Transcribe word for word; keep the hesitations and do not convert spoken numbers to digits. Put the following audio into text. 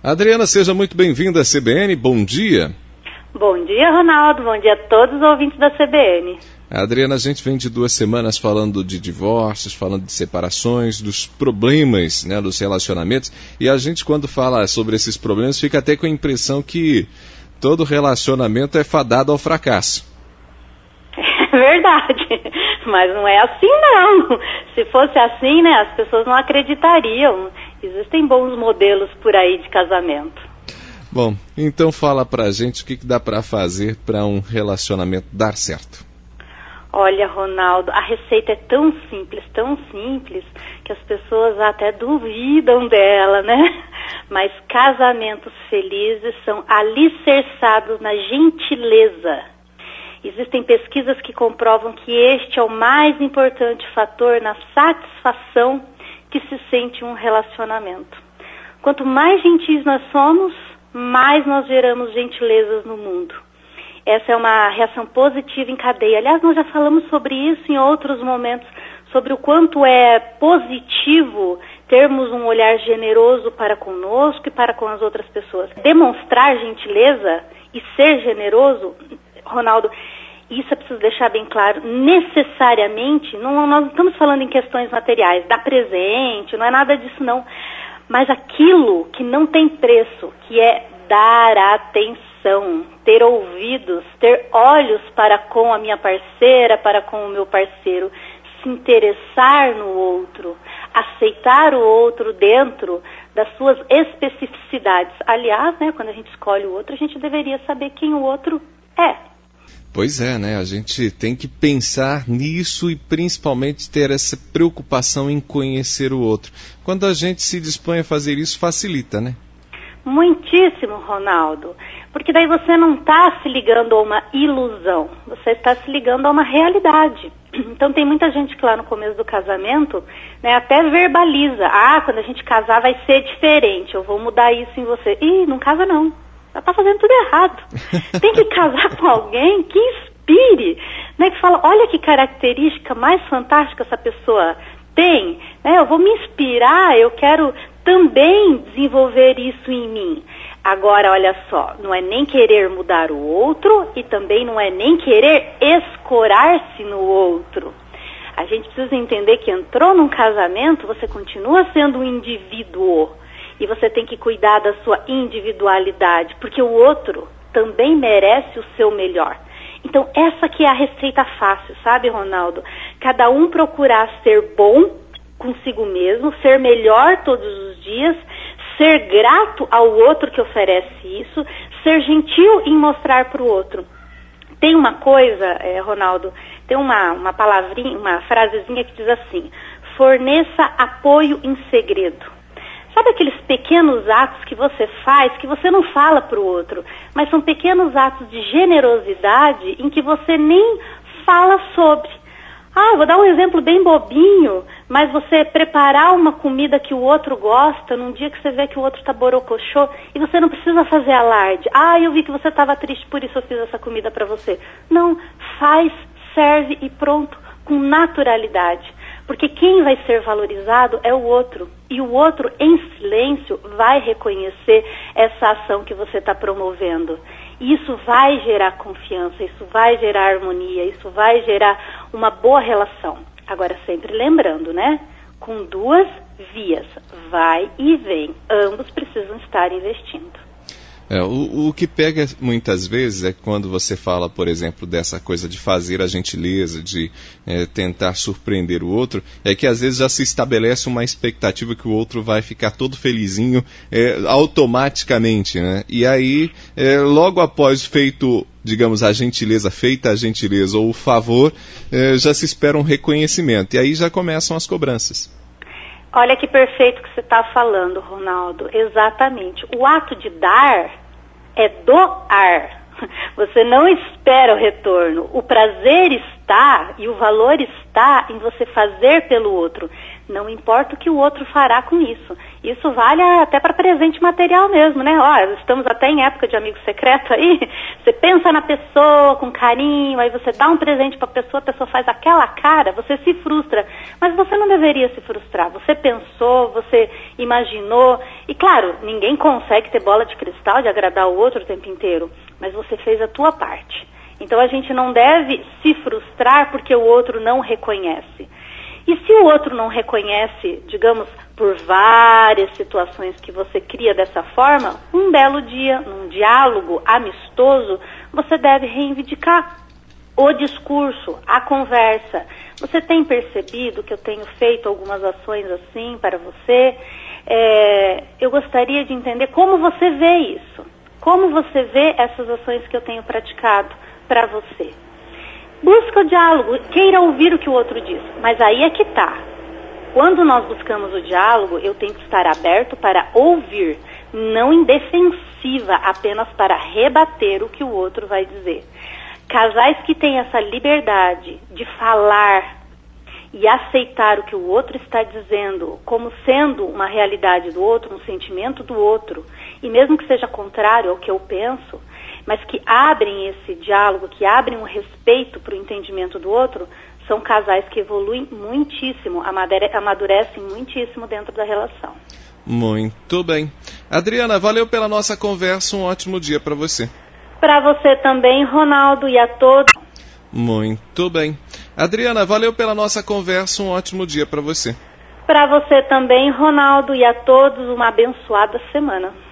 Adriana, seja muito bem-vinda à C B N, bom dia. Bom dia, Ronaldo, bom dia a todos os ouvintes da C B N. Adriana, a gente vem de duas semanas falando de divórcios, falando de separações, dos problemas, né, dos relacionamentos, e a gente, quando fala sobre esses problemas, fica até com a impressão que todo relacionamento é fadado ao fracasso. É verdade, mas não é assim não. Se fosse assim, né, as pessoas não acreditariam. Existem bons modelos por aí de casamento. Bom, então fala pra gente o que, que dá pra fazer para um relacionamento dar certo. Olha, Ronaldo, a receita é tão simples, tão simples, que as pessoas até duvidam dela, né? Mas casamentos felizes são alicerçados na gentileza. Existem pesquisas que comprovam que este é o mais importante fator na satisfação que se sente um relacionamento. Quanto mais gentis nós somos, mais nós geramos gentilezas no mundo. Essa é uma reação positiva em cadeia. Aliás, nós já falamos sobre isso em outros momentos, sobre o quanto é positivo termos um olhar generoso para conosco e para com as outras pessoas. Demonstrar gentileza e ser generoso, Ronaldo, isso é preciso deixar bem claro, necessariamente, não, nós não estamos falando em questões materiais, dar presente, não é nada disso não, mas aquilo que não tem preço, que é dar atenção, ter ouvidos, ter olhos para com a minha parceira, para com o meu parceiro, se interessar no outro, aceitar o outro dentro das suas especificidades. Aliás, né, quando a gente escolhe o outro, a gente deveria saber quem o outro é. Pois é, né? A gente tem que pensar nisso e principalmente ter essa preocupação em conhecer o outro. Quando a gente se dispõe a fazer isso, facilita, né? Muitíssimo, Ronaldo. Porque daí você não está se ligando a uma ilusão, você está se ligando a uma realidade. Então tem muita gente que lá no começo do casamento, né, até verbaliza, ah, quando a gente casar vai ser diferente, eu vou mudar isso em você. Ih, não casa não. Ela está fazendo tudo errado. Tem que casar com alguém que inspire, né, que fala, olha que característica mais fantástica essa pessoa tem, né, eu vou me inspirar, eu quero também desenvolver isso em mim. Agora, olha só, não é nem querer mudar o outro e também não é nem querer escorar-se no outro. A gente precisa entender que entrou num casamento, você continua sendo um indivíduo. E você tem que cuidar da sua individualidade, porque o outro também merece o seu melhor. Então, essa que é a receita fácil, sabe, Ronaldo? Cada um procurar ser bom consigo mesmo, ser melhor todos os dias, ser grato ao outro que oferece isso, ser gentil em mostrar para o outro. Tem uma coisa, é, Ronaldo, tem uma, uma palavrinha, uma frasezinha que diz assim, forneça apoio em segredo. Sabe aqueles pequenos atos que você faz, que você não fala para o outro, mas são pequenos atos de generosidade em que você nem fala sobre. Ah, vou dar um exemplo bem bobinho, mas você preparar uma comida que o outro gosta, num dia que você vê que o outro está borocochô, e você não precisa fazer alarde. Ah, eu vi que você estava triste, por isso eu fiz essa comida para você. Não, faz, serve e pronto, com naturalidade. Porque quem vai ser valorizado é o outro. E o outro, em silêncio, vai reconhecer essa ação que você está promovendo. E isso vai gerar confiança, isso vai gerar harmonia, isso vai gerar uma boa relação. Agora, sempre lembrando, né? Com duas vias, vai e vem. Ambos precisam estar investindo. É, o, o que pega muitas vezes é quando você fala, por exemplo, dessa coisa de fazer a gentileza, de é, tentar surpreender o outro, é que às vezes já se estabelece uma expectativa que o outro vai ficar todo felizinho é, automaticamente, né? E aí, é, logo após feito, digamos, a gentileza, feita a gentileza ou o favor, é, já se espera um reconhecimento. E aí já começam as cobranças. Olha que perfeito que você está falando, Ronaldo. Exatamente. O ato de dar é doar. Você não espera o retorno. O prazer está e o valor está está em você fazer pelo outro. Não importa o que o outro fará com isso. Isso vale até para presente material mesmo, né? Ó, estamos até em época de amigo secreto aí. Você pensa na pessoa com carinho, aí você dá um presente para a pessoa, a pessoa faz aquela cara, você se frustra. Mas você não deveria se frustrar. Você pensou, você imaginou. E claro, ninguém consegue ter bola de cristal de agradar o outro o tempo inteiro. Mas você fez a tua parte. Então a gente não deve se frustrar porque o outro não reconhece. E se o outro não reconhece, digamos, por várias situações que você cria dessa forma, um belo dia, num diálogo amistoso, você deve reivindicar o discurso, a conversa. Você tem percebido que eu tenho feito algumas ações assim para você? É, eu gostaria de entender como você vê isso. Como você vê essas ações que eu tenho praticado para você? Busca o diálogo, queira ouvir o que o outro diz, mas aí é que está. Quando nós buscamos o diálogo, eu tenho que estar aberto para ouvir, não em defensiva, apenas para rebater o que o outro vai dizer. Casais que têm essa liberdade de falar e aceitar o que o outro está dizendo como sendo uma realidade do outro, um sentimento do outro, e mesmo que seja contrário ao que eu penso, mas que abrem esse diálogo, que abrem um respeito para o entendimento do outro, são casais que evoluem muitíssimo, amadurecem muitíssimo dentro da relação. Muito bem. Adriana, valeu pela nossa conversa, um ótimo dia para você. Para você também, Ronaldo, e a todos. Muito bem. Adriana, valeu pela nossa conversa, um ótimo dia para você. Para você também, Ronaldo, e a todos uma abençoada semana.